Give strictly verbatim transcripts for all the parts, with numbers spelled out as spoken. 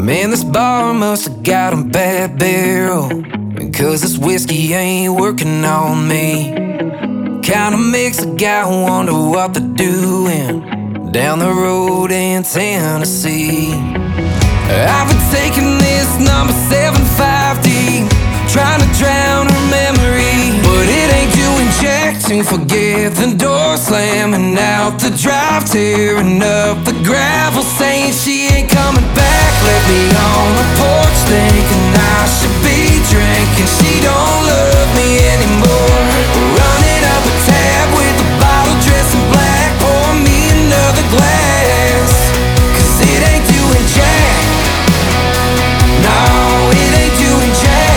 Man, this bar must have got a bad barrel, because this whiskey ain't working on me. Kinda makes a guy wonder what they're doing down the road in Tennessee. I've been taking this number seven five deep, trying to drown her memory, but it ain't doing jack to forget the door slamming out the drive, tearing up the gravel, saying she ain't coming back. Left me on the porch thinking I should be drinking. She don't love me anymore. Running up a tab with a bottle dressed in black. Pour me another glass, cause it ain't doing jack. No, it ain't doing jack.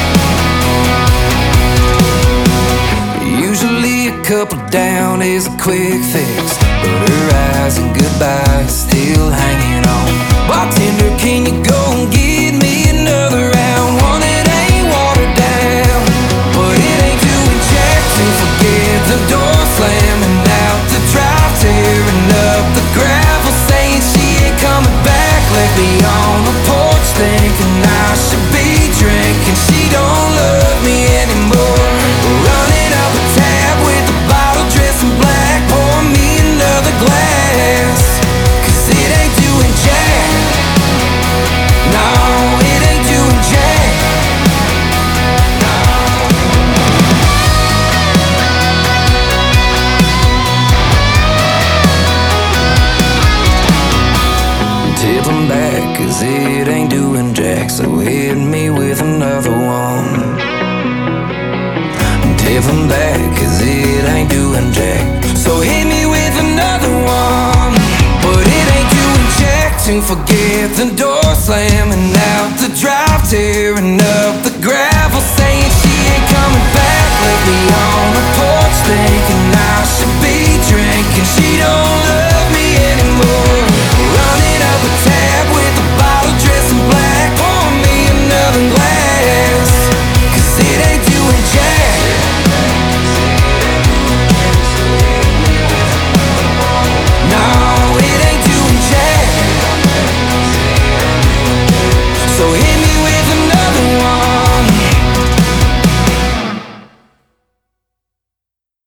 Usually a couple down is a quick fix, but her eyes and goodbyes still hanging on. Bartender, can you go and get me another round? One that ain't watered down, but it ain't doing jack to forget the door slamming out the drive, tearing up the gravel, saying she ain't coming back. Left me on the porch thinking I should be drinking. She don't love me anymore. Running up a tab with a bottle dressed in black. Pour me another glass, cause it ain't doing jack. No, it ain't doing jack. No. Tip 'em back, cause it ain't doing jack, so hit me with another one. Tip 'em back, cause it ain't doing jack, so hit me with another one. But it ain't doing jack to forget the door slamming out the drive, tearing up